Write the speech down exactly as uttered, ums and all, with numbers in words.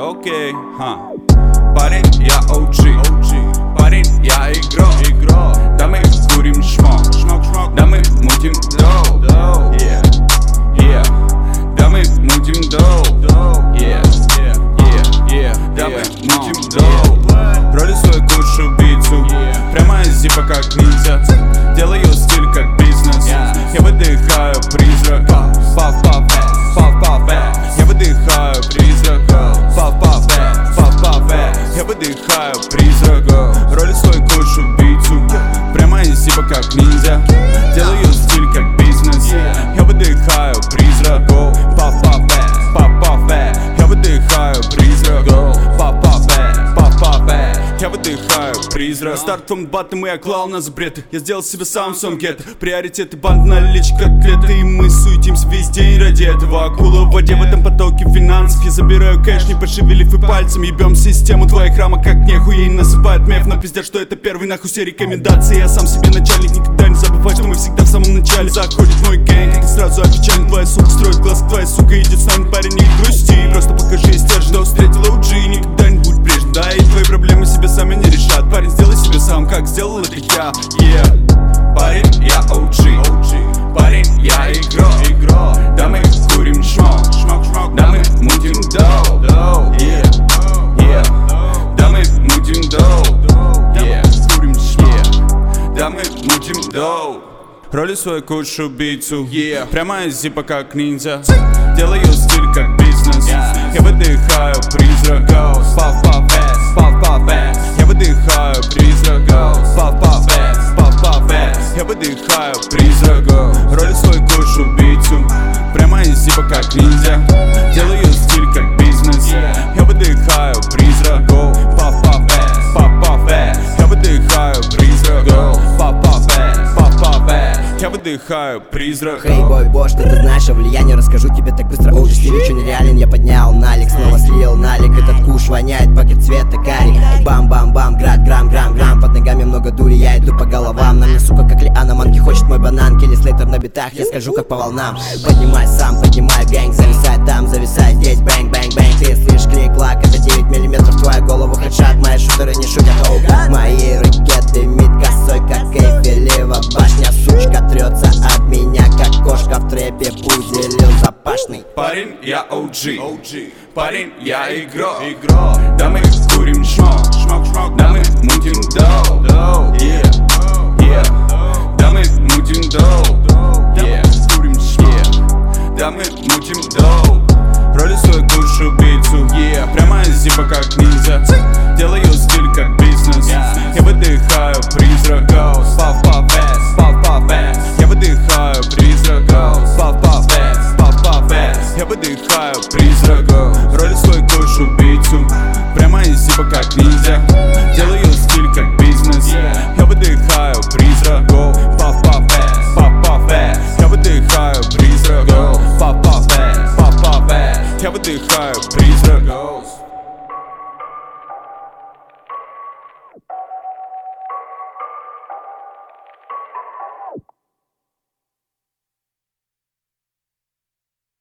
окей, ха. Парень, я о джи, парень, я игрок, игрок. Да мы курим шмок, шмок, шмок. Да мы мутим доу, доу, yeah, yeah. Да мы мутим доу, доу, yeah, yeah, yeah, yeah. Да мы мутим доу. Роли свой куш убийцу, прямо из зипа как ниндзя. Делаю стиль как бизнес, я выдыхаю призрак. Паф, паф, паф, паф, я выдыхаю призрак. Паф, паф, паф, паф, я выдыхаю призрак. Роли свой куш убийцу, прямо из зипа как ниндзя. Делаю стиль как бизнес, я выдыхаю призрак. Паф, паф, паф, паф, я выдыхаю призрак. Паф, паф, паф, паф, я выдыхаю призрак. Стартом батом я клал на запреты. Я сделал себе сам сон гетто. Приоритеты, банд, наличка, котлеты. И мы суетимся весь день ради этого. Акула в воде в этом потоке финансов. Я забираю кэш, не пошевелив и пальцем. Ебем систему твоих рамок как нехуй. Ей насыпают меф, но пиздят, что это первый нахуй все рекомендации. Я сам себе начальник, никогда не забывай, что мы всегда в самом начале. Заходит мой гэнг, и ты сразу опечален. Твоя сука строит глаз, твоя сука идет с нами, парень, не грусти. Просто покажи стержень, да встретила о джи. Никогда не будь прежним, да, и твои проблемы себя сами не решат. Парень, сделай себе сам, как сделал это я, yeah. Парень, я о джи, парень, я игрок, игрок. Да мы курим шмок, шмок, шмок. Да мы мутим доу, доу, yeah, yeah. Да мы мутим доу, yeah, курим шмок. Да мы мутим доу. Роли свой куш убийцу, yeah. Прямо из зипа как ниндзя. Делаю стиль как бизнес, yeah. Я выдыхаю призрак. Паф, паф, паф, паф, я выдыхаю призрак. Паф, паф, паф, паф, я выдыхаю призрак. Роли свой куш убийцу, прямо из зипа как ниндзя. Делаю стиль как бизнес, yeah. Я выдыхаю призрак. Паф, паф, паф, паф, я выдыхаю призрак. Паф, паф, паф, паф, я выдыхаю призрак. Хей, бой, бо, что ты знаешь о влиянии? Расскажу тебе так быстро. Оу, стиль еще нереален. Я поднял налик, снова слил налик. Этот куш воняет, пакет цвета карий. Бам-бам-бам, град, грамм, грамм, грамм. Под ногами много дури, я иду по головам. На мне, сука, как Лиана Манки хочет мой банан. Келли Слейтер на битах, я скажу как по волнам. Поднимай сам, поднимай гэнг. Зависай там, зависай здесь, бэнг, бэнг, бэнг. Ты слышишь клик-лак, это девять миллиметров в твою голову хедшот. Мои шутеры не шутят, оу. Мои ракеты, мид косой, как Эйфелева башня. Сучка трется от меня, как кошка в трэпе. Пузелил запашный. Парень, я о джи, парень, я игрок, игрок. Да мы курим шмок, шмок, шмок. Да мы мутим доу, доу, yeah, yeah. Да мы мутим доу, yeah, курим шмок. Да мы мутим доу. Роли свой куш убийцу, yeah. Прямо из зипа как ниндзя. Делаю стиль как бизнес, я выдыхаю призрак. Паф, паф, паф, паф, я выдыхаю призрак. Паф, паф, паф, паф, я выдыхаю призрак. Роли свой куш убийцу, прямо из зипа как ниндзя. Делаю стиль как бизнес, я выдыхаю призрак. Паф, паф, паф, паф, я выдыхаю призрак. Паф, паф, паф, паф, я выдыхаю призрак.